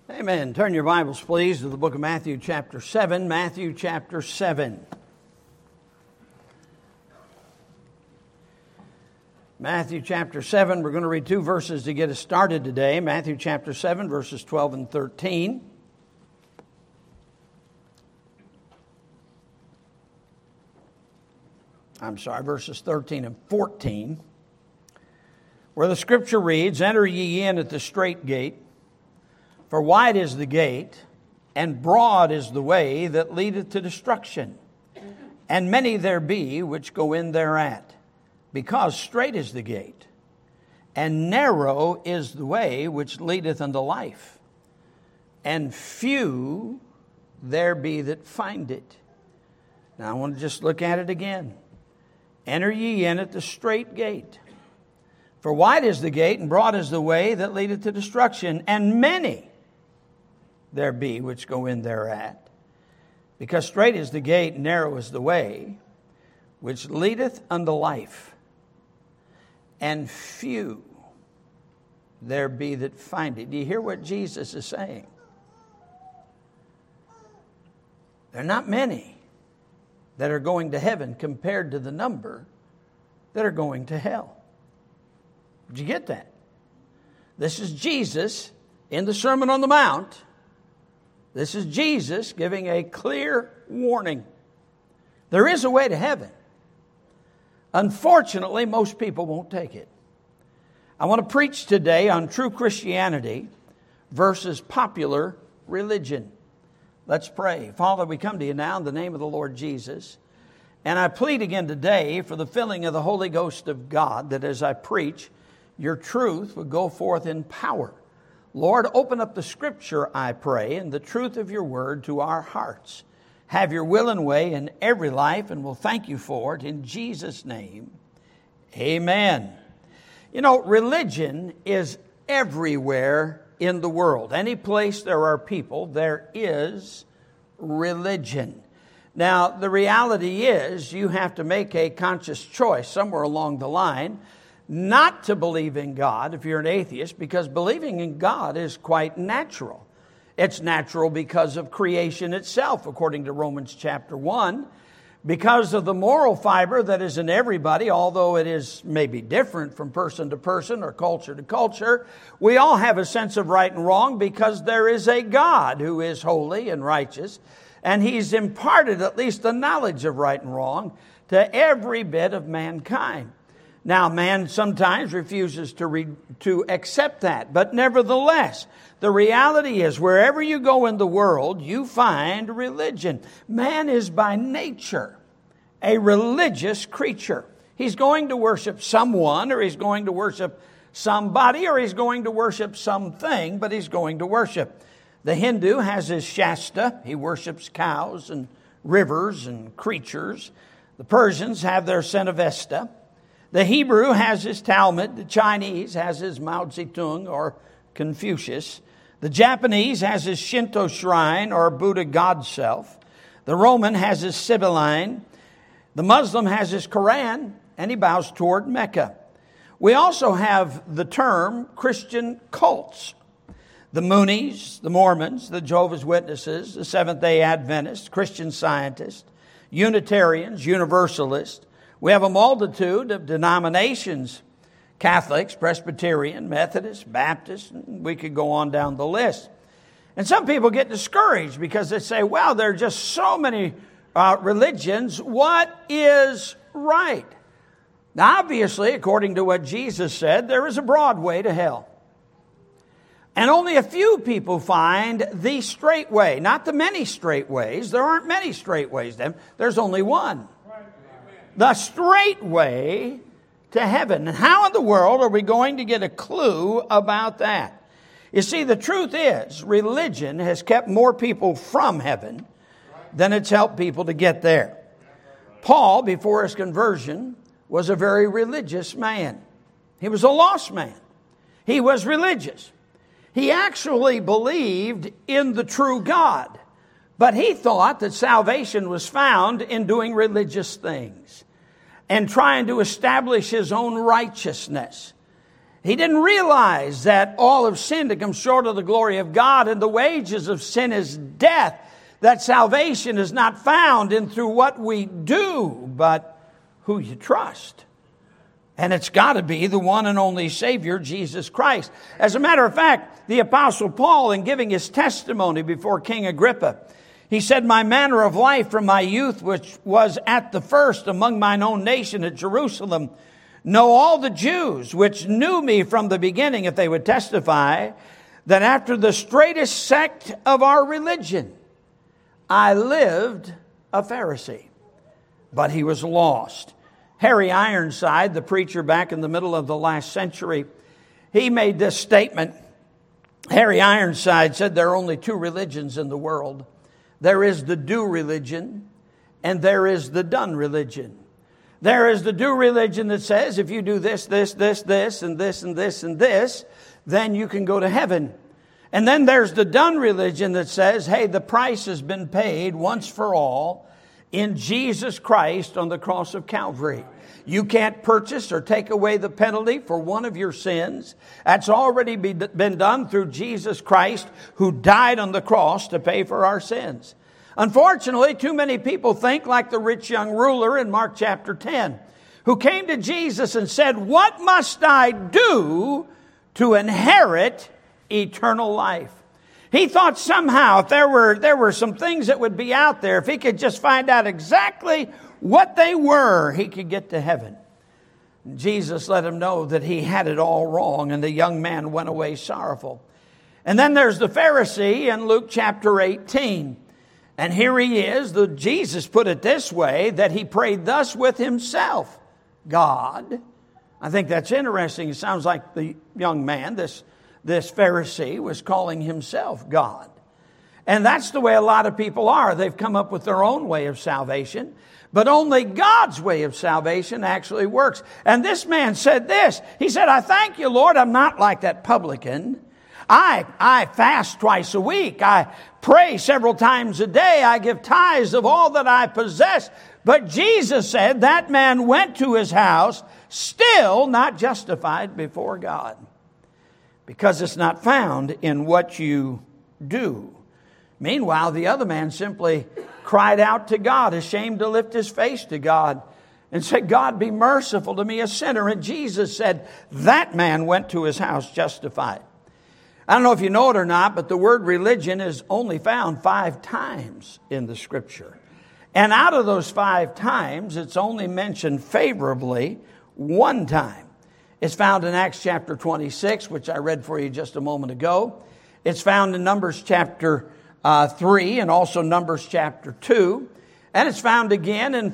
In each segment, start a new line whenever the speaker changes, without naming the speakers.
Amen. Turn your Bibles, please, to the book of Matthew chapter 7. Matthew chapter 7. Matthew chapter 7, we're going to read two verses to get us started today. Matthew chapter 7, verses 12 and 13. Verses 13 and 14. Where the scripture reads, "Enter ye in at the strait gate, for wide is the gate, and broad is the way that leadeth to destruction, and many there be which go in thereat. Because strait is the gate, and narrow is the way which leadeth unto life, and few there be that find it." Now I want to just look at it again. "Enter ye in at the strait gate. For wide is the gate, and broad is the way that leadeth to destruction, and many there be which go in thereat. Because strait is the gate, and narrow is the way which leadeth unto life, and few there be that find it." Do you hear what Jesus is saying? There are not many that are going to heaven compared to the number that are going to hell. Did you get that? This is Jesus in the Sermon on the Mount. This is Jesus giving a clear warning. There is a way to heaven. Unfortunately, most people won't take it. I want to preach today on true Christianity versus popular religion. Let's pray. Father, we come to you now in the name of the Lord Jesus. And I plead again today for the filling of the Holy Ghost of God, that as I preach, your truth would go forth in power. Lord, open up the scripture, I pray, and the truth of your word to our hearts. Have your will and way in every life, and we'll thank you for it in Jesus' name. Amen. You know, religion is everywhere in the world. Any place there are people, there is religion. Now, the reality is you have to make a conscious choice somewhere along the line not to believe in God if you're an atheist, because believing in God is quite natural. It's natural because of creation itself, according to Romans chapter 1. Because of the moral fiber that is in everybody, although it is maybe different from person to person or culture to culture, we all have a sense of right and wrong because there is a God who is holy and righteous, and He's imparted at least the knowledge of right and wrong to every bit of mankind. Now, man sometimes refuses to accept that. But nevertheless, the reality is wherever you go in the world, you find religion. Man is by nature a religious creature. He's going to worship someone, or he's going to worship somebody, or he's going to worship something, but he's going to worship. The Hindu has his Shasta. He worships cows and rivers and creatures. The Persians have their Senavesta. The Hebrew has his Talmud. The Chinese has his Mao Zedong or Confucius. The Japanese has his Shinto shrine or Buddha God self. The Roman has his Sibylline. The Muslim has his Quran, and he bows toward Mecca. We also have the term Christian cults. The Moonies, the Mormons, the Jehovah's Witnesses, the Seventh-day Adventists, Christian Scientists, Unitarians, Universalists. We have a multitude of denominations: Catholics, Presbyterian, Methodist, Baptist, and we could go on down the list. And some people get discouraged because they say, well, there are just so many religions. What is right? Now, obviously, according to what Jesus said, there is a broad way to hell. And only a few people find the straight way, not the many straight ways. There aren't many straight ways. There's only one. The straight way to heaven. And how in the world are we going to get a clue about that? You see, the truth is, religion has kept more people from heaven than it's helped people to get there. Paul, before his conversion, was a very religious man. He was a lost man. He was religious. He actually believed in the true God, but he thought that salvation was found in doing religious things and trying to establish his own righteousness. He didn't realize that all have sinned and come short of the glory of God, and the wages of sin is death, that salvation is not found in through what we do, but who you trust. And it's got to be the one and only Savior, Jesus Christ. As a matter of fact, the Apostle Paul, in giving his testimony before King Agrippa, he said, "My manner of life from my youth, which was at the first among mine own nation at Jerusalem, know all the Jews which knew me from the beginning, if they would testify, that after the straightest sect of our religion, I lived a Pharisee." But he was lost. Harry Ironside, the preacher back in the middle of the last century, he made this statement. Harry Ironside said there are only two religions in the world. There is the do religion, and there is the done religion. There is the do religion that says if you do this, this, this, this, and this, and this, and this, then you can go to heaven. And then there's the done religion that says, hey, the price has been paid once for all in Jesus Christ on the cross of Calvary. You can't purchase or take away the penalty for one of your sins. That's already been done through Jesus Christ, who died on the cross to pay for our sins. Unfortunately, too many people think like the rich young ruler in Mark chapter 10, who came to Jesus and said, "What must I do to inherit eternal life?" He thought somehow if there were some things that would be out there, if he could just find out exactly what they were, he could get to heaven. Jesus let him know that he had it all wrong, and the young man went away sorrowful. And then there's the Pharisee in Luke chapter 18. And here he is. Jesus put it this way, that he prayed thus with himself: God. I think that's interesting. It sounds like the young man, this Pharisee, was calling himself God. And that's the way a lot of people are. They've come up with their own way of salvation. But only God's way of salvation actually works. And this man said this. He said, "I thank you, Lord, I'm not like that publican. I fast twice a week. I pray several times a day. I give tithes of all that I possess." But Jesus said that man went to his house still not justified before God, because it's not found in what you do. Meanwhile, the other man simply cried out to God, ashamed to lift his face to God, and said, "God, be merciful to me, a sinner." And Jesus said that man went to his house justified. I don't know if you know it or not, but the word religion is only found 5 times in the Scripture. And out of those 5 times, it's only mentioned favorably 1 time. It's found in Acts chapter 26, which I read for you just a moment ago. It's found in Numbers chapter 3 and also Numbers chapter 2. And it's found again in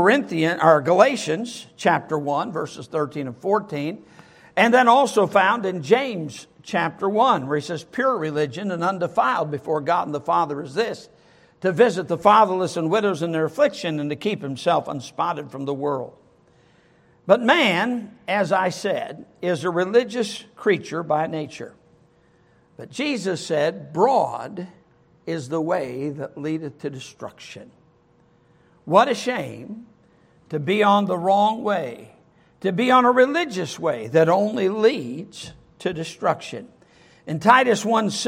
Galatians chapter 1, verses 13 and 14. And then also found in James chapter 1, where he says, "Pure religion and undefiled before God and the Father is this, to visit the fatherless and widows in their affliction, and to keep himself unspotted from the world." But man, as I said, is a religious creature by nature. But Jesus said, "Broad is the way that leadeth to destruction." What a shame to be on the wrong way, to be on a religious way that only leads to destruction. In Titus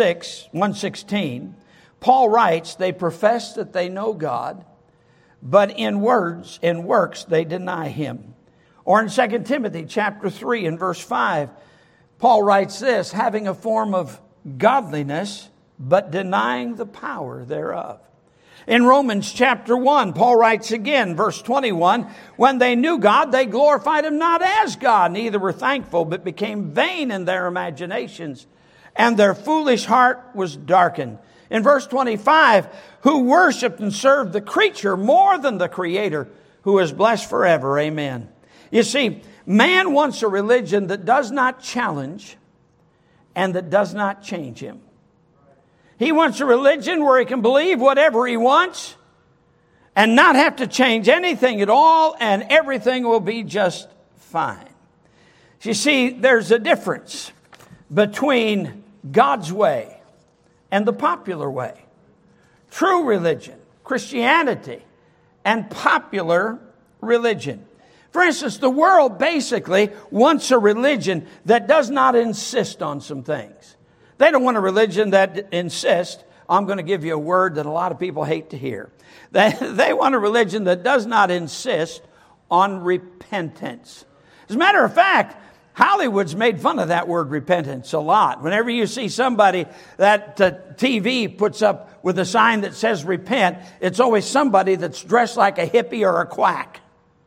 1:16, Paul writes, "They profess that they know God, but in works they deny him." Or in 2 Timothy chapter 3 and verse 5, Paul writes this, "Having a form of godliness, but denying the power thereof." In Romans chapter 1, Paul writes again, verse 21, "When they knew God, they glorified him not as God, neither were thankful, but became vain in their imaginations, and their foolish heart was darkened." In verse 25, "Who worshiped and served the creature more than the Creator, who is blessed forever. Amen." You see, man wants a religion that does not challenge and that does not change him. He wants a religion where he can believe whatever he wants and not have to change anything at all, and everything will be just fine. You see, there's a difference between God's way and the popular way. True religion, Christianity, and popular religion. For instance, the world basically wants a religion that does not insist on some things. They don't want a religion that insists. I'm going to give you a word that a lot of people hate to hear. They want a religion that does not insist on repentance. As a matter of fact, Hollywood's made fun of that word repentance a lot. Whenever you see somebody that TV puts up with a sign that says repent, it's always somebody that's dressed like a hippie or a quack.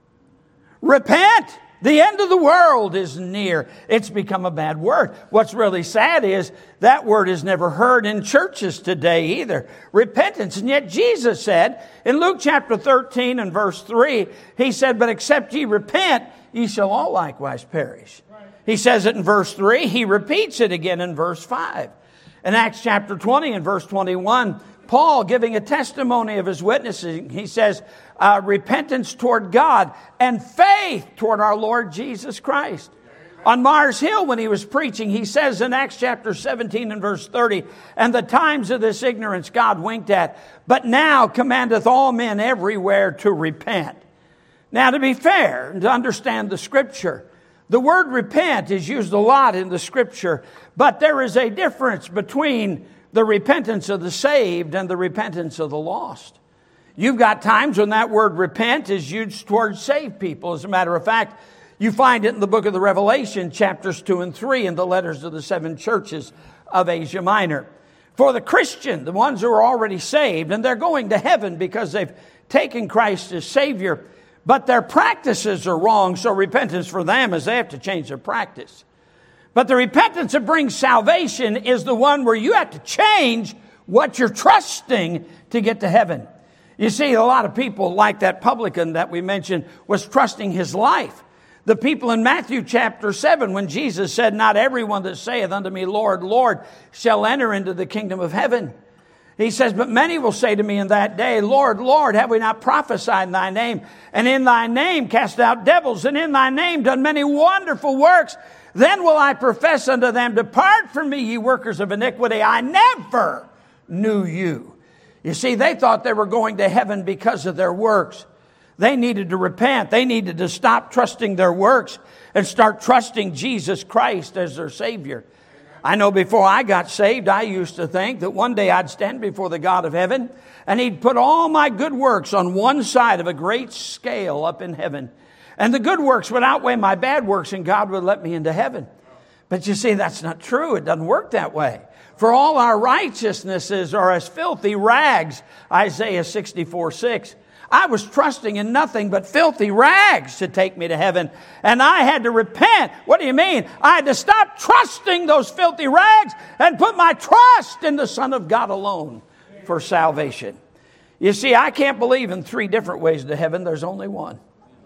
Repent! The end of the world is near. It's become a bad word. What's really sad is that word is never heard in churches today either. Repentance. And yet Jesus said in Luke chapter 13 and verse 3, He said, but except ye repent, ye shall all likewise perish. He says it in verse 3. He repeats it again in verse 5. In Acts chapter 20 and verse 21, Paul giving a testimony of his witnessing, he says, repentance toward God and faith toward our Lord Jesus Christ. On Mars Hill, when he was preaching, he says in Acts chapter 17 and verse 30, and the times of this ignorance God winked at, but now commandeth all men everywhere to repent. Now, to be fair and to understand the Scripture, the word repent is used a lot in the Scripture, but there is a difference between the repentance of the saved and the repentance of the lost. You've got times when that word repent is used towards saved people. As a matter of fact, you find it in the book of the Revelation, chapters 2 and 3, in the letters of the 7 churches of Asia Minor. For the Christian, the ones who are already saved, and they're going to heaven because they've taken Christ as Savior, but their practices are wrong, so repentance for them is they have to change their practice. But the repentance that brings salvation is the one where you have to change what you're trusting to get to heaven. You see, a lot of people, like that publican that we mentioned, was trusting his life. The people in Matthew chapter 7, when Jesus said, not everyone that saith unto me, Lord, Lord, shall enter into the kingdom of heaven. He says, but many will say to me in that day, Lord, Lord, have we not prophesied in thy name? And in thy name cast out devils, and in thy name done many wonderful works. Then will I profess unto them, depart from me, ye workers of iniquity. I never knew you. You see, they thought they were going to heaven because of their works. They needed to repent. They needed to stop trusting their works and start trusting Jesus Christ as their Savior. I know before I got saved, I used to think that one day I'd stand before the God of heaven and He'd put all my good works on one side of a great scale up in heaven. And the good works would outweigh my bad works and God would let me into heaven. But you see, that's not true. It doesn't work that way. For all our righteousnesses are as filthy rags, Isaiah 64:6. I was trusting in nothing but filthy rags to take me to heaven. And I had to repent. What do you mean? I had to stop trusting those filthy rags and put my trust in the Son of God alone for salvation. You see, I can't believe in 3 different ways to heaven. There's only one.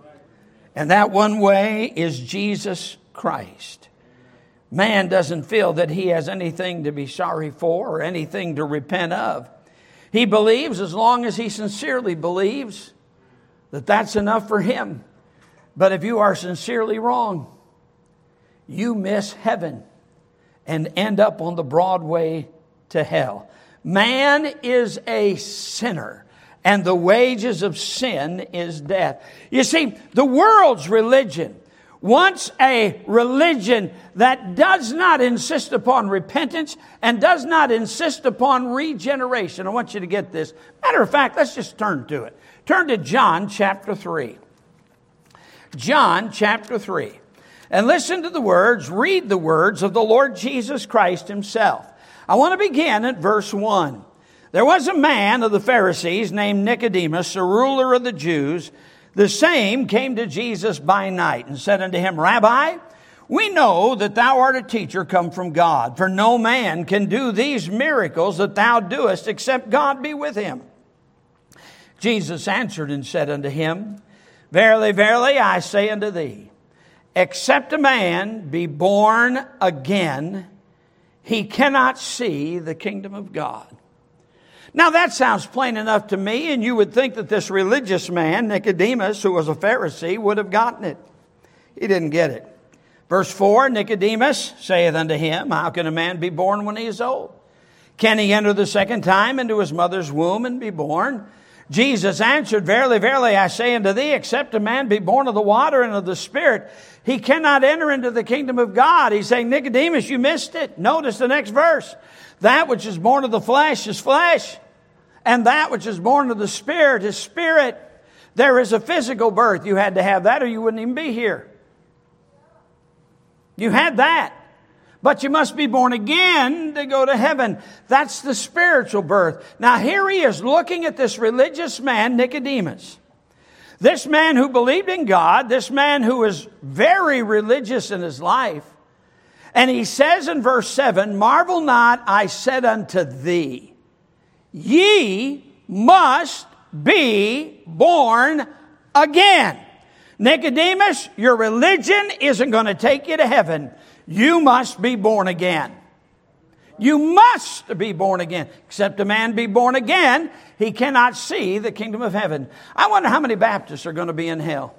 And that one way is Jesus Christ. Man doesn't feel that he has anything to be sorry for or anything to repent of. He believes, as long as he sincerely believes, that that's enough for him. But if you are sincerely wrong, you miss heaven and end up on the broad way to hell. Man is a sinner, and the wages of sin is death. You see, the world's religion wants a religion that does not insist upon repentance and does not insist upon regeneration. I want you to get this. Matter of fact, let's just turn to it. Turn to John chapter 3. John chapter 3. And listen to the words, read the words of the Lord Jesus Christ Himself. I want to begin at verse 1. There was a man of the Pharisees named Nicodemus, a ruler of the Jews. The same came to Jesus by night and said unto him, Rabbi, we know that thou art a teacher come from God, for no man can do these miracles that thou doest except God be with him. Jesus answered and said unto him, Verily, verily, I say unto thee, except a man be born again, he cannot see the kingdom of God. Now that sounds plain enough to me, and you would think that this religious man, Nicodemus, who was a Pharisee, would have gotten it. He didn't get it. Verse 4, Nicodemus saith unto him, How can a man be born when he is old? Can he enter the second time into his mother's womb and be born? Jesus answered, Verily, verily, I say unto thee, except a man be born of the water and of the Spirit, he cannot enter into the kingdom of God. He's saying, Nicodemus, you missed it. Notice the next verse. That which is born of the flesh is flesh, and that which is born of the Spirit is spirit. There is a physical birth. You had to have that or you wouldn't even be here. You had that. But you must be born again to go to heaven. That's the spiritual birth. Now here he is looking at this religious man, Nicodemus. This man who believed in God, this man who was very religious in his life. And he says in verse 7, Marvel not, I said unto thee, ye must be born again. Nicodemus, your religion isn't going to take you to heaven. You must be born again. You must be born again. Except a man be born again, he cannot see the kingdom of heaven. I wonder how many Baptists are going to be in hell.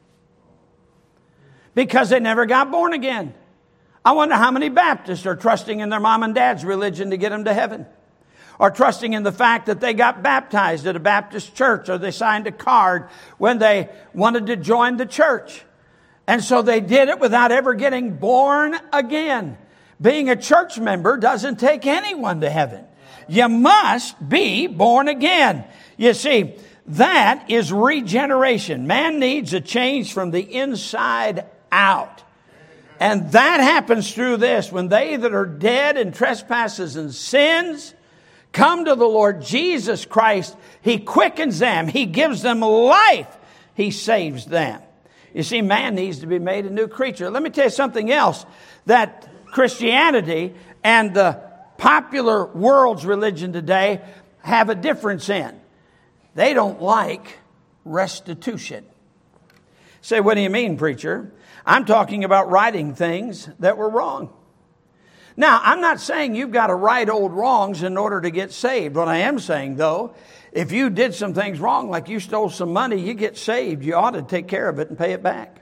Because they never got born again. I wonder how many Baptists are trusting in their mom and dad's religion to get them to heaven. Or trusting in the fact that they got baptized at a Baptist church, or they signed a card when they wanted to join the church. And so they did it without ever getting born again. Being a church member doesn't take anyone to heaven. You must be born again. You see, that is regeneration. Man needs a change from the inside out. And that happens through this. When they that are dead in trespasses and sins come to the Lord Jesus Christ, He quickens them. He gives them life. He saves them. You see, man needs to be made a new creature. Let me tell you something else that Christianity and the popular world's religion today have a difference in. They don't like restitution. Say, what do you mean, preacher? I'm talking about righting things that were wrong. Now, I'm not saying you've got to right old wrongs in order to get saved. What I am saying, though, if you did some things wrong, like you stole some money, you get saved, you ought to take care of it and pay it back.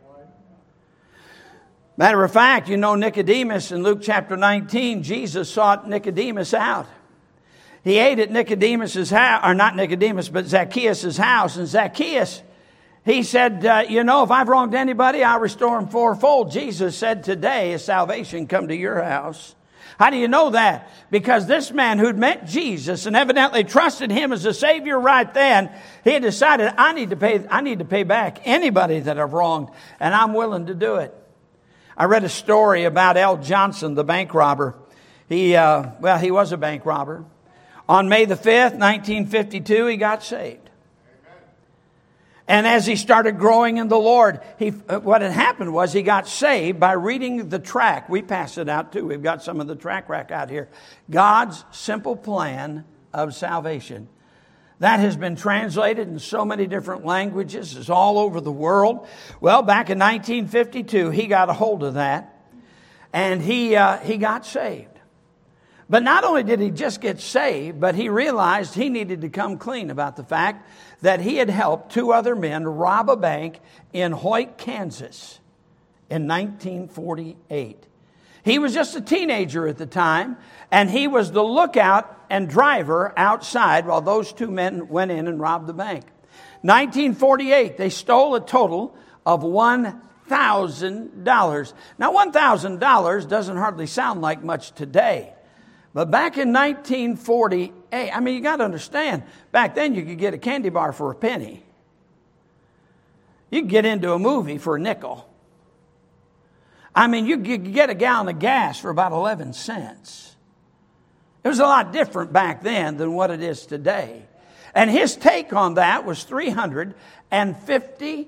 Matter of fact, you know Nicodemus in Luke chapter 19, Jesus sought Nicodemus out. He ate at Nicodemus's house, or not Nicodemus, but Zacchaeus' house. And Zacchaeus, he said, if I've wronged anybody, I'll restore him fourfold. Jesus said, today is salvation come to your house. How do you know that? Because this man who'd met Jesus and evidently trusted him as a Savior right then, he had decided, I need to pay back anybody that I've wronged, and I'm willing to do it. I read a story about L. Johnson, the bank robber. He was a bank robber. On May the 5th, 1952, he got saved. And as he started growing in the Lord, what had happened was he got saved by reading the tract. We pass it out too. We've got some of the tract rack out here. God's Simple Plan of Salvation. That has been translated in so many different languages. It's all over the world. Well, back in 1952, he got a hold of that. And he got saved. But not only did he just get saved, but he realized he needed to come clean about the fact that he had helped two other men rob a bank in Hoyt, Kansas in 1948. He was just a teenager at the time, and he was the lookout and driver outside while those two men went in and robbed the bank. 1948, they stole a total of $1,000. Now, $1,000 doesn't hardly sound like much today. But back in 1948, you got to understand, back then you could get a candy bar for a penny. You could get into a movie for a nickel. You could get a gallon of gas for about 11 cents. It was a lot different back then than what it is today. And his take on that was $352.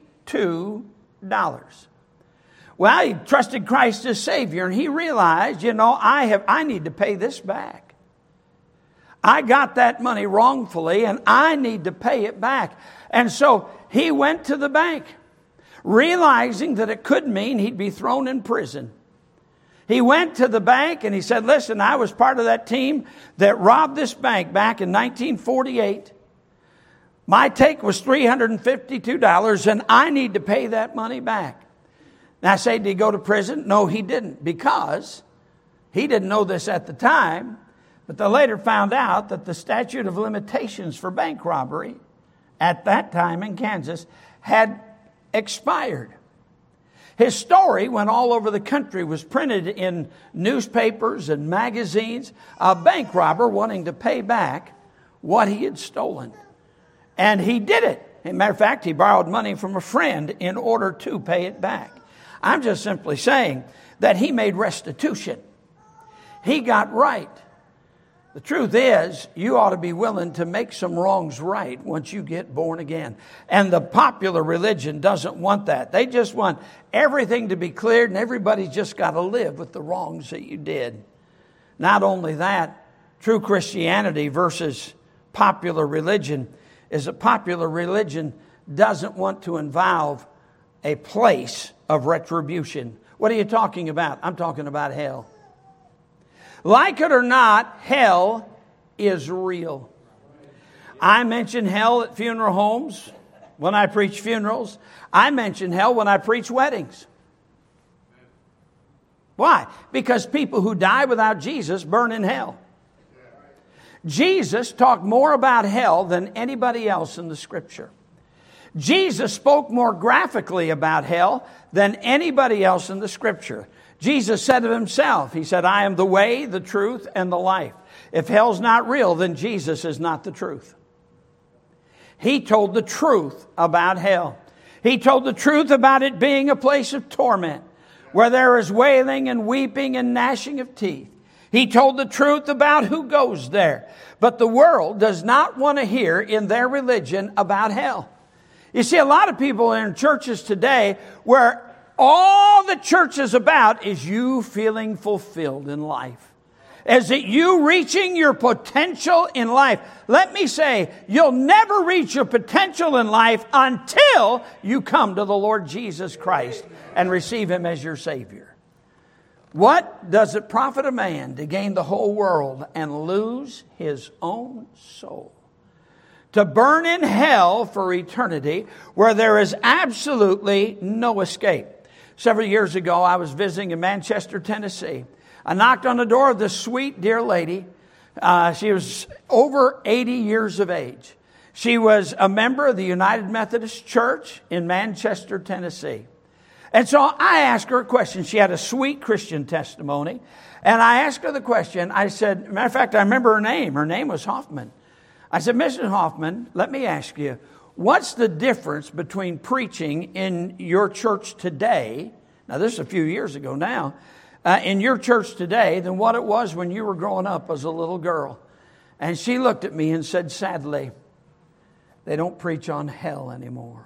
Well, he trusted Christ as Savior, and he realized, I need to pay this back. I got that money wrongfully, and I need to pay it back. And so he went to the bank, realizing that it could mean he'd be thrown in prison. He went to the bank and he said, listen, I was part of that team that robbed this bank back in 1948. My take was $352, and I need to pay that money back. Now, I say, did he go to prison? No, he didn't, because he didn't know this at the time, but they later found out that the statute of limitations for bank robbery at that time in Kansas had expired. His story went all over the country, was printed in newspapers and magazines, a bank robber wanting to pay back what he had stolen. And he did it. As a matter of fact, he borrowed money from a friend in order to pay it back. I'm just simply saying that he made restitution. He got right. The truth is, you ought to be willing to make some wrongs right once you get born again. And the popular religion doesn't want that. They just want everything to be cleared, and everybody's just got to live with the wrongs that you did. Not only that, true Christianity versus popular religion is that popular religion doesn't want to involve a place of retribution. What are you talking about? I'm talking about hell. Like it or not, hell is real. I mention hell at funeral homes when I preach funerals. I mention hell when I preach weddings. Why? Because people who die without Jesus burn in hell. Jesus talked more about hell than anybody else in the Scripture. Jesus spoke more graphically about hell than anybody else in the Scripture. Jesus said of himself, he said, I am the way, the truth, and the life. If hell's not real, then Jesus is not the truth. He told the truth about hell. He told the truth about it being a place of torment, where there is wailing and weeping and gnashing of teeth. He told the truth about who goes there. But the world does not want to hear in their religion about hell. You see, a lot of people in churches today where all the church is about is you feeling fulfilled in life. Is it you reaching your potential in life? Let me say, you'll never reach your potential in life until you come to the Lord Jesus Christ and receive Him as your Savior. What does it profit a man to gain the whole world and lose his own soul? To burn in hell for eternity where there is absolutely no escape. Several years ago, I was visiting in Manchester, Tennessee. I knocked on the door of this sweet, dear lady. She was over 80 years of age. She was a member of the United Methodist Church in Manchester, Tennessee. And so I asked her a question. She had a sweet Christian testimony. And I asked her the question. I said, matter of fact, I remember her name. Her name was Hoffman. I said, Mrs. Hoffman, let me ask you, what's the difference between preaching in your church today, now this is a few years ago now, in your church today than what it was when you were growing up as a little girl? And she looked at me and said, sadly, they don't preach on hell anymore.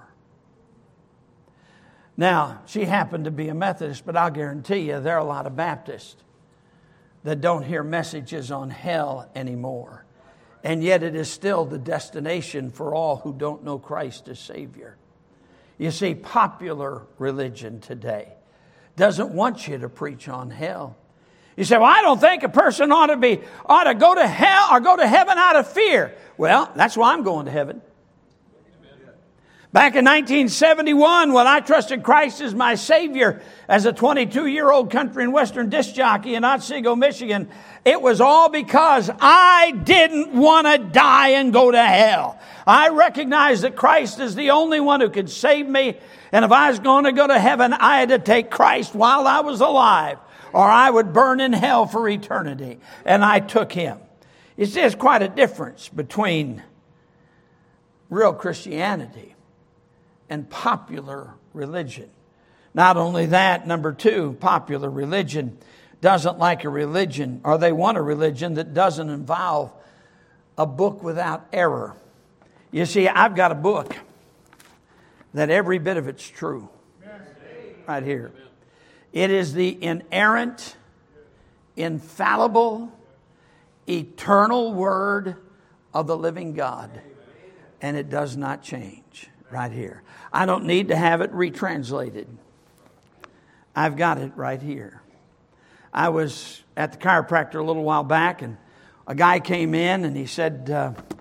Now, she happened to be a Methodist, but I'll guarantee you there are a lot of Baptists that don't hear messages on hell anymore. And yet it is still the destination for all who don't know Christ as Savior. You see, popular religion today doesn't want you to preach on hell. You say, well, I don't think a person ought to go to hell or go to heaven out of fear. Well, that's why I'm going to heaven. Back in 1971, when I trusted Christ as my Savior as a 22-year-old country and western disc jockey in Otsego, Michigan, it was all because I didn't want to die and go to hell. I recognized that Christ is the only one who could save me. And if I was going to go to heaven, I had to take Christ while I was alive, or I would burn in hell for eternity. And I took Him. You see, there's quite a difference between real Christianity and popular religion. Not only that, number two, popular religion doesn't like a religion, or they want a religion that doesn't involve a book without error. You see, I've got a book that every bit of it's true. Right here. It is the inerrant, infallible, eternal Word of the living God. And it does not change. Right here. I don't need to have it retranslated. I've got it right here. I was at the chiropractor a little while back, and a guy came in and he said,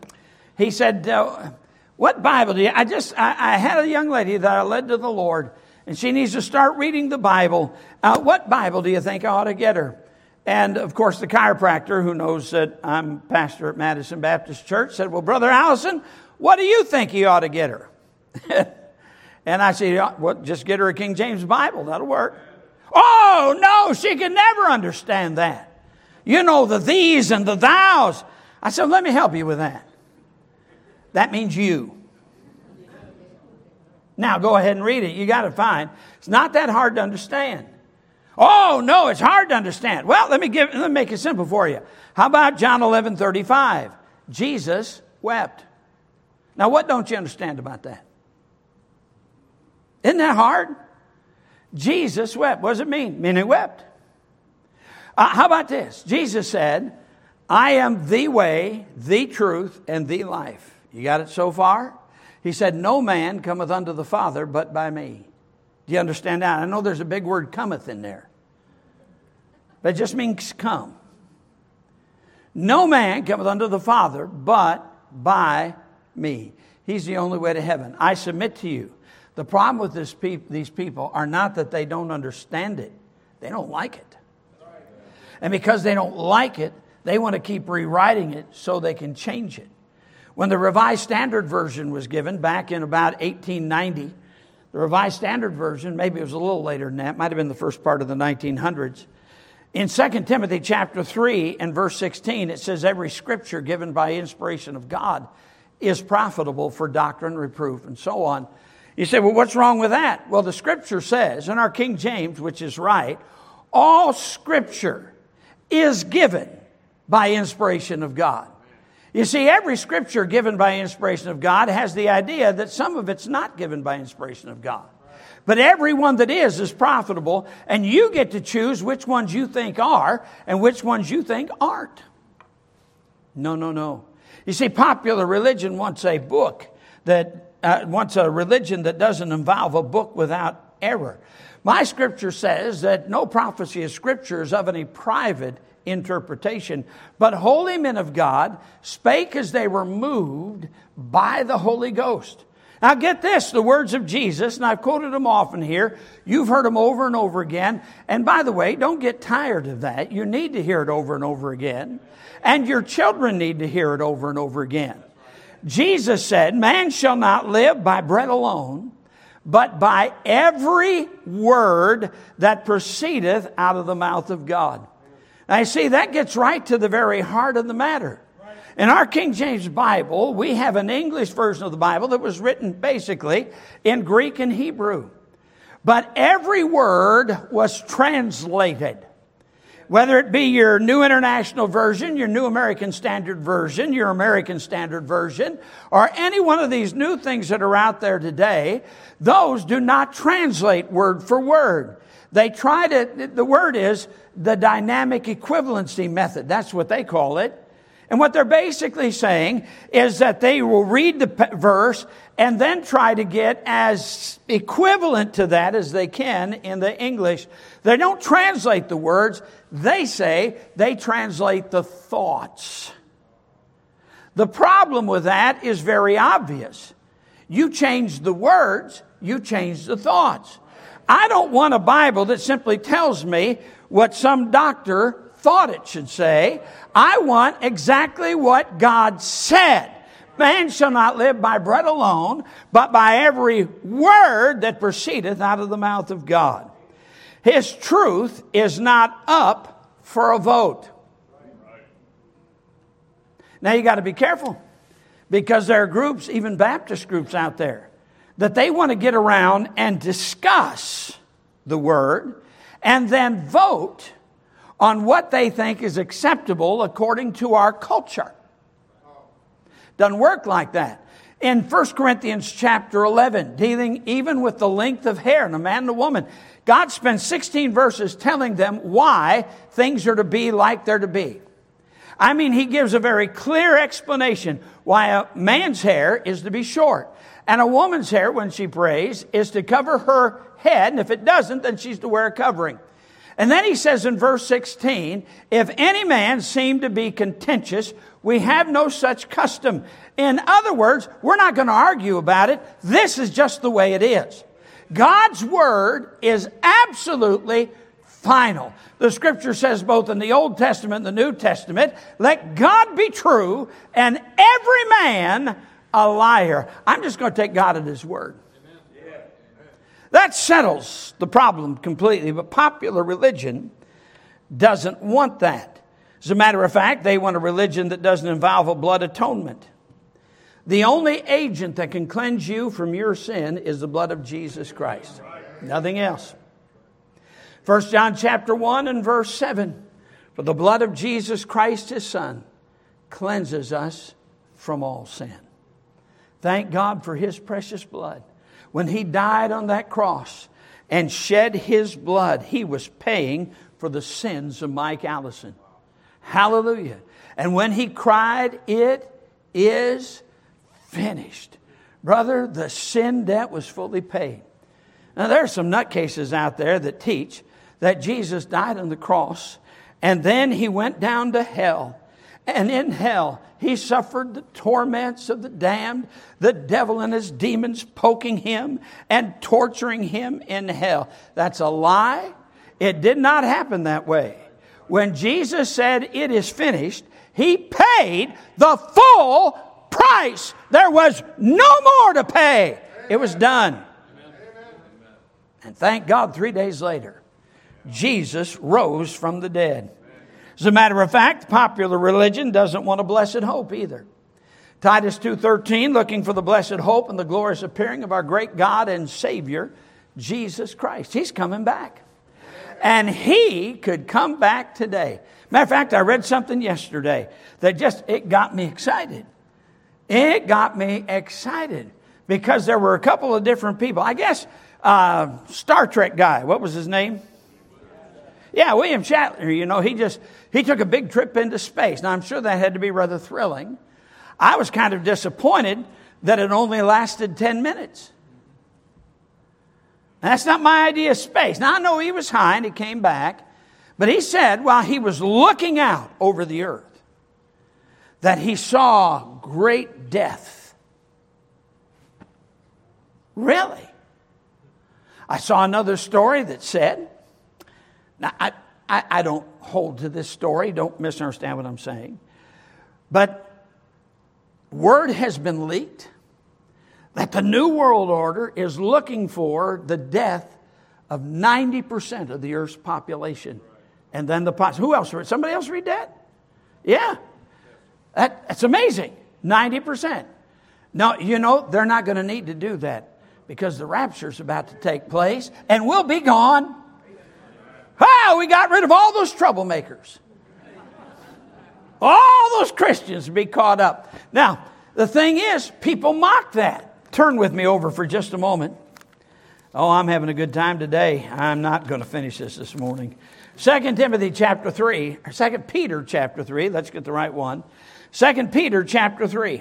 what Bible do you... I had a young lady that I led to the Lord, and she needs to start reading the Bible. What Bible do you think I ought to get her? And, of course, the chiropractor, who knows that I'm pastor at Madison Baptist Church, said, well, Brother Allison, what do you think he ought to get her? And I said, well, just get her a King James Bible. That'll work. Oh, no, she can never understand that. You know, the these and the thous. I said, let me help you with that. That means you. Now, go ahead and read it. You got to find. It's not that hard to understand. Oh, no, it's hard to understand. Well, let me make it simple for you. How about John 11:35? Jesus wept. Now, what don't you understand about that? Isn't that hard? Jesus wept. What does it mean? Mean he wept. How about this? Jesus said, I am the way, the truth, and the life. You got it so far? He said, no man cometh unto the Father but by me. Do you understand that? I know there's a big word cometh in there. But it just means come. No man cometh unto the Father but by me. He's the only way to heaven. I submit to you. The problem with these people are not that they don't understand it. They don't like it. And because they don't like it, they want to keep rewriting it so they can change it. When the Revised Standard Version was given back in about 1890, the Revised Standard Version, maybe it was a little later than that, might have been the first part of the 1900s. In 2 Timothy chapter 3 and verse 16, it says, every scripture given by inspiration of God is profitable for doctrine, reproof, and so on. You say, well, what's wrong with that? Well, the scripture says, in our King James, which is right, all scripture is given by inspiration of God. You see, every scripture given by inspiration of God has the idea that some of it's not given by inspiration of God. But every one that is profitable, and you get to choose which ones you think are and which ones you think aren't. No. You see, popular religion wants a book that wants a religion that doesn't involve a book without error. My scripture says that no prophecy of scripture is of any private interpretation, but holy men of God spake as they were moved by the Holy Ghost. Now get this, the words of Jesus, and I've quoted them often here. You've heard them over and over again. And by the way, don't get tired of that. You need to hear it over and over again. And your children need to hear it over and over again. Jesus said, man shall not live by bread alone, but by every word that proceedeth out of the mouth of God. Now, you see, that gets right to the very heart of the matter. In our King James Bible, we have an English version of the Bible that was written basically in Greek and Hebrew. But every word was translated. Whether it be your New International Version, your New American Standard Version, your American Standard Version, or any one of these new things that are out there today, those do not translate word for word. They try to, the word is the dynamic equivalency method. That's what they call it. And what they're basically saying is that they will read the verse and then try to get as equivalent to that as they can in the English. They don't translate the words. They say they translate the thoughts. The problem with that is very obvious. You change the words, you change the thoughts. I don't want a Bible that simply tells me what some doctor thought it should say. I want exactly what God said. Man shall not live by bread alone, but by every word that proceedeth out of the mouth of God. His truth is not up for a vote. Now you got to be careful, because there are groups, even Baptist groups out there, that they want to get around and discuss the word and then vote on what they think is acceptable according to our culture. Doesn't work like that. In 1 Corinthians chapter 11, dealing even with the length of hair in a man and a woman, God spends 16 verses telling them why things are to be like they're to be. I mean, he gives a very clear explanation why a man's hair is to be short. And a woman's hair, when she prays, is to cover her head. And if it doesn't, then she's to wear a covering. And then he says in verse 16, if any man seem to be contentious, we have no such custom. In other words, we're not going to argue about it. This is just the way it is. God's word is absolutely final. The scripture says both in the Old Testament and the New Testament, let God be true and every man a liar. I'm just going to take God at His word. That settles the problem completely, but popular religion doesn't want that. As a matter of fact, they want a religion that doesn't involve a blood atonement. The only agent that can cleanse you from your sin is the blood of Jesus Christ. Nothing else. 1 John chapter 1 and verse 7. For the blood of Jesus Christ, His Son, cleanses us from all sin. Thank God for His precious blood. When He died on that cross and shed His blood, He was paying for the sins of Mike Allison. Hallelujah. And when He cried, it is finished. Brother, the sin debt was fully paid. Now, there are some nutcases out there that teach that Jesus died on the cross and then He went down to hell. And in hell, He suffered the torments of the damned, the devil and his demons poking Him and torturing Him in hell. That's a lie. It did not happen that way. When Jesus said, it is finished, He paid the full price. There was no more to pay. It was done. And thank God, 3 days later, Jesus rose from the dead. As a matter of fact, popular religion doesn't want a blessed hope either. Titus 2:13, looking for the blessed hope and the glorious appearing of our great God and Savior, Jesus Christ. He's coming back. And He could come back today. Matter of fact, I read something yesterday that it got me excited. It got me excited because there were a couple of different people. I guess Star Trek guy, what was his name? Yeah, William Shatner, he took a big trip into space. Now, I'm sure that had to be rather thrilling. I was kind of disappointed that it only lasted 10 minutes. Now, that's not my idea of space. Now, I know he was high and he came back, but he said while he was looking out over the earth that he saw great death. Really? I saw another story that said, now I don't hold to this story, don't misunderstand what I'm saying, but word has been leaked that the New World Order is looking for the death of 90% of the Earth's population. And then who else read? Somebody else read that? Yeah. That's amazing. 90%. Now, they're not going to need to do that because the rapture's about to take place and we'll be gone. We got rid of all those troublemakers. All those Christians to be caught up. Now, the thing is, people mock that. Turn with me over for just a moment. Oh, I'm having a good time today. I'm not going to finish this morning. 2 Timothy chapter 3, or 2 Peter chapter 3. Let's get the right one. 2 Peter chapter 3.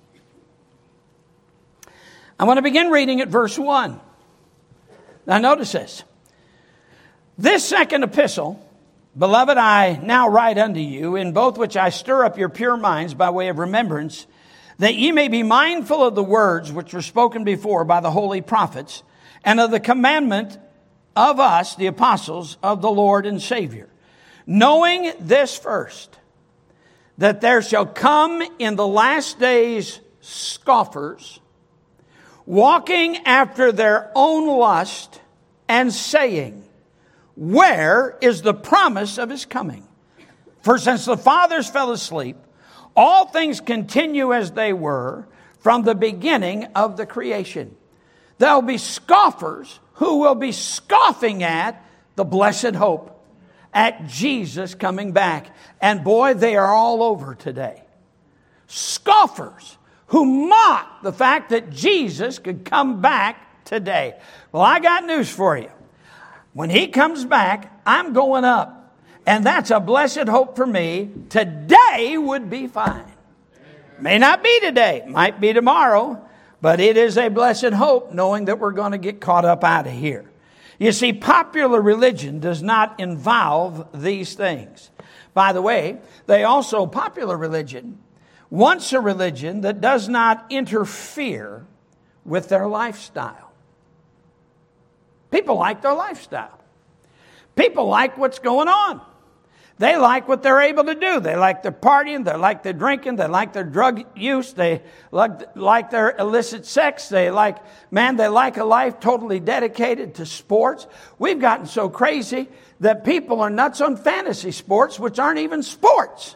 I want to begin reading at verse 1. Now notice this. This second epistle, beloved, I now write unto you, in both which I stir up your pure minds by way of remembrance, that ye may be mindful of the words which were spoken before by the holy prophets, and of the commandment of us, the apostles of the Lord and Savior. Knowing this first, that there shall come in the last days scoffers, walking after their own lust, and saying, where is the promise of His coming? For since the fathers fell asleep, all things continue as they were from the beginning of the creation. There will be scoffers who will be scoffing at the blessed hope, at Jesus coming back. And boy, they are all over today. Scoffers who mock the fact that Jesus could come back today. Well, I got news for you. When He comes back, I'm going up. And that's a blessed hope for me. Today would be fine. May not be today. Might be tomorrow. But it is a blessed hope knowing that we're going to get caught up out of here. You see, popular religion does not involve these things. By the way, popular religion wants a religion that does not interfere with their lifestyle. People like their lifestyle. People like what's going on. They like what they're able to do. They like their partying. They like their drinking. They like their drug use. They like their illicit sex. They like a life totally dedicated to sports. We've gotten so crazy that people are nuts on fantasy sports, which aren't even sports.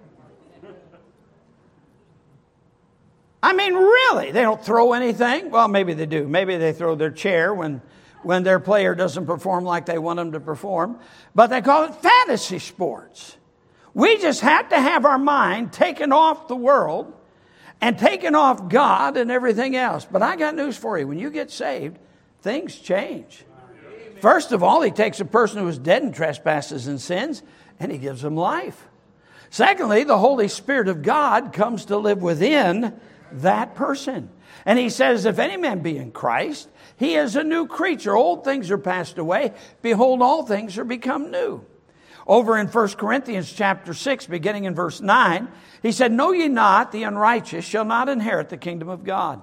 I mean, really, they don't throw anything. Well, maybe they do. Maybe they throw their chair when their player doesn't perform like they want them to perform. But they call it fantasy sports. We just have to have our mind taken off the world and taken off God and everything else. But I got news for you. When you get saved, things change. First of all, he takes a person who is dead in trespasses and sins, and he gives them life. Secondly, the Holy Spirit of God comes to live within that person. And he says, if any man be in Christ, he is a new creature. Old things are passed away. Behold, all things are become new. Over in 1 Corinthians chapter 6, beginning in verse 9, he said, know ye not, the unrighteous shall not inherit the kingdom of God.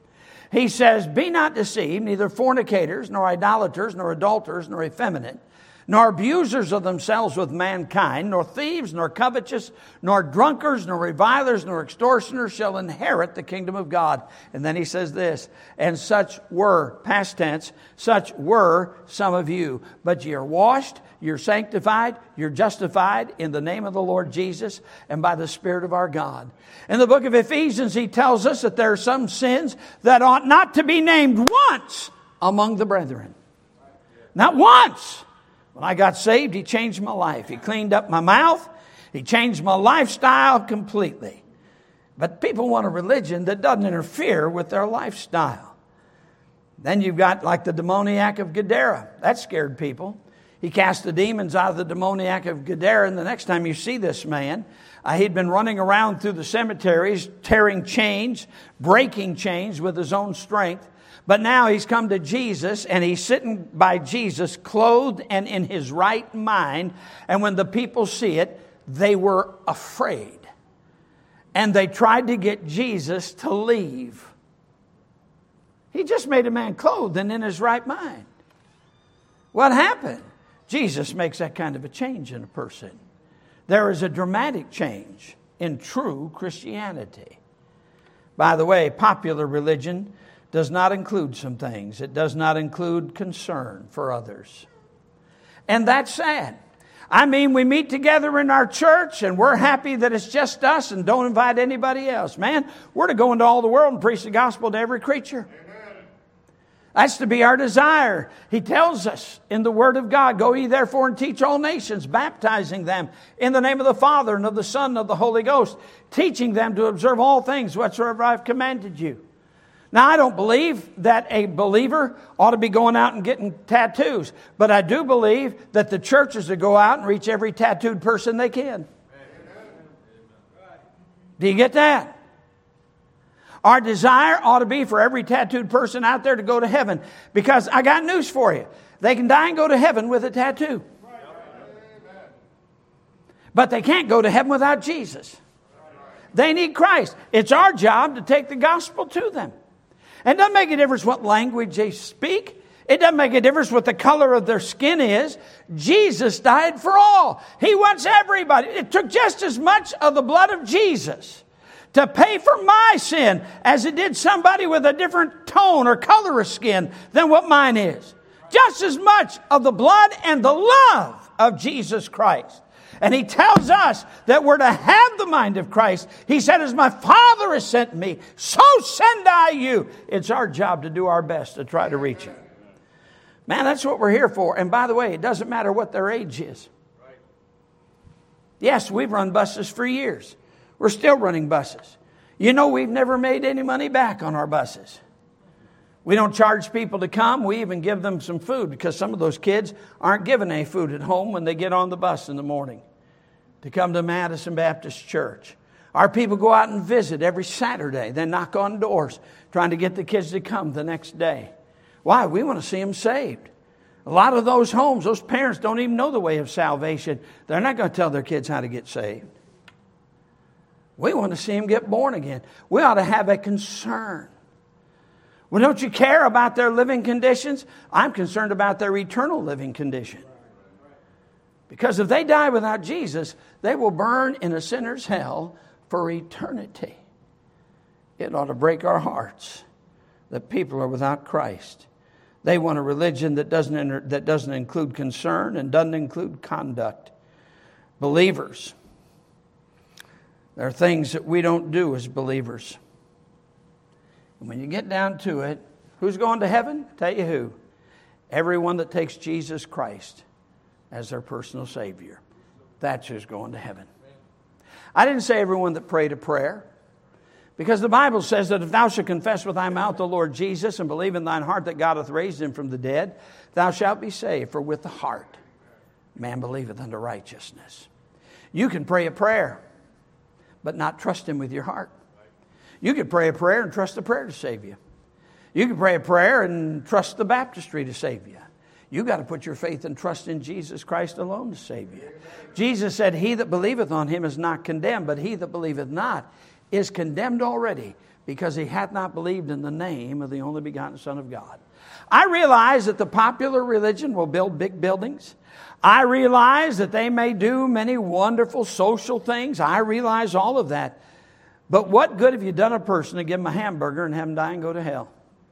He says, be not deceived, neither fornicators, nor idolaters, nor adulterers, nor effeminate, nor abusers of themselves with mankind, nor thieves, nor covetous, nor drunkards, nor revilers, nor extortioners shall inherit the kingdom of God. And then he says this, and such were, past tense, such were some of you. But ye are washed, you're sanctified, you're justified in the name of the Lord Jesus and by the Spirit of our God. In the book of Ephesians, he tells us that there are some sins that ought not to be named once among the brethren. Not once. When I got saved, he changed my life. He cleaned up my mouth. He changed my lifestyle completely. But people want a religion that doesn't interfere with their lifestyle. Then you've got like the demoniac of Gadara. That scared people. He cast the demons out of the demoniac of Gadara. And the next time you see this man, he'd been running around through the cemeteries, tearing chains, breaking chains with his own strength. But now he's come to Jesus, and he's sitting by Jesus, clothed and in his right mind. And when the people see it, they were afraid. And they tried to get Jesus to leave. He just made a man clothed and in his right mind. What happened? Jesus makes that kind of a change in a person. There is a dramatic change in true Christianity. By the way, popular religion does not include some things. It does not include concern for others. And that's sad. I mean, we meet together in our church and we're happy that it's just us and don't invite anybody else. Man, we're to go into all the world and preach the gospel to every creature. Amen. That's to be our desire. He tells us in the Word of God, go ye therefore and teach all nations, baptizing them in the name of the Father and of the Son and of the Holy Ghost, teaching them to observe all things whatsoever I've commanded you. Now, I don't believe that a believer ought to be going out and getting tattoos. But I do believe that the churches should go out and reach every tattooed person they can. Do you get that? Our desire ought to be for every tattooed person out there to go to heaven. Because I got news for you. They can die and go to heaven with a tattoo. But they can't go to heaven without Jesus. They need Christ. It's our job to take the gospel to them. And it doesn't make a difference what language they speak. It doesn't make a difference what the color of their skin is. Jesus died for all. He wants everybody. It took just as much of the blood of Jesus to pay for my sin as it did somebody with a different tone or color of skin than what mine is. Just as much of the blood and the love of Jesus Christ. And he tells us that we're to have the mind of Christ. He said, as my Father has sent me, so send I you. It's our job to do our best to try to reach him. Man, that's what we're here for. And by the way, it doesn't matter what their age is. Yes, we've run buses for years. We're still running buses. You know, we've never made any money back on our buses. We don't charge people to come. We even give them some food because some of those kids aren't given any food at home when they get on the bus in the morning to come to Madison Baptist Church. Our people go out and visit every Saturday. They knock on doors trying to get the kids to come the next day. Why? We want to see them saved. A lot of those homes, those parents don't even know the way of salvation. They're not going to tell their kids how to get saved. We want to see them get born again. We ought to have a concern. Well, don't you care about their living conditions? I'm concerned about their eternal living condition. Because if they die without Jesus, they will burn in a sinner's hell for eternity. It ought to break our hearts that people are without Christ. They want a religion that doesn't include concern and doesn't include conduct. Believers, there are things that we don't do as believers. And when you get down to it, who's going to heaven? Tell you who. Everyone that takes Jesus Christ as their personal Savior. That's who's going to heaven. I didn't say everyone that prayed a prayer. Because the Bible says that if thou shalt confess with thy mouth the Lord Jesus and believe in thine heart that God hath raised him from the dead, thou shalt be saved. For with the heart man believeth unto righteousness. You can pray a prayer, but not trust him with your heart. You can pray a prayer and trust the prayer to save you. You can pray a prayer and trust the baptistry to save you. You've got to put your faith and trust in Jesus Christ alone to save you. Jesus said, he that believeth on him is not condemned, but he that believeth not is condemned already, because he hath not believed in the name of the only begotten Son of God. I realize that the popular religion will build big buildings. I realize that they may do many wonderful social things. I realize all of that. But what good have you done a person to give them a hamburger and have them die and go to hell?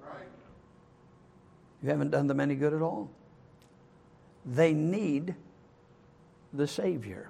You haven't done them any good at all. They need the Savior.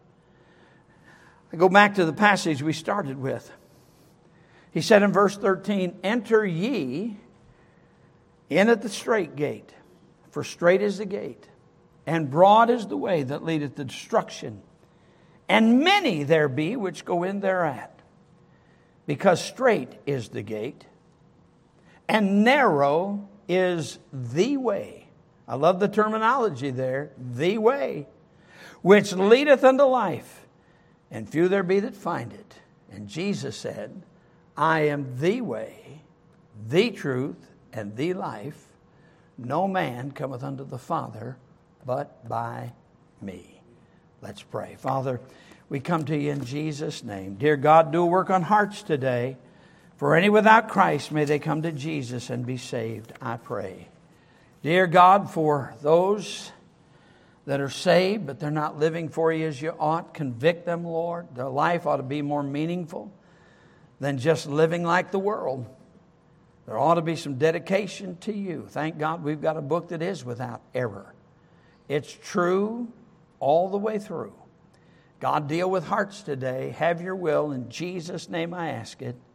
I go back to the passage we started with. He said in verse 13, enter ye in at the strait gate, for strait is the gate, and broad is the way that leadeth to destruction, and many there be which go in thereat. Because strait is the gate, and narrow is the way. I love the terminology there. The way, which leadeth unto life, and few there be that find it. And Jesus said, I am the way, the truth, and the life. No man cometh unto the Father but by me. Let's pray. Father, we come to you in Jesus' name. Dear God, do a work on hearts today. For any without Christ, may they come to Jesus and be saved, I pray. Dear God, for those that are saved, but they're not living for you as you ought, convict them, Lord. Their life ought to be more meaningful than just living like the world. There ought to be some dedication to you. Thank God we've got a book that is without error. It's true all the way through. God, deal with hearts today. Have your will. In Jesus' name I ask it.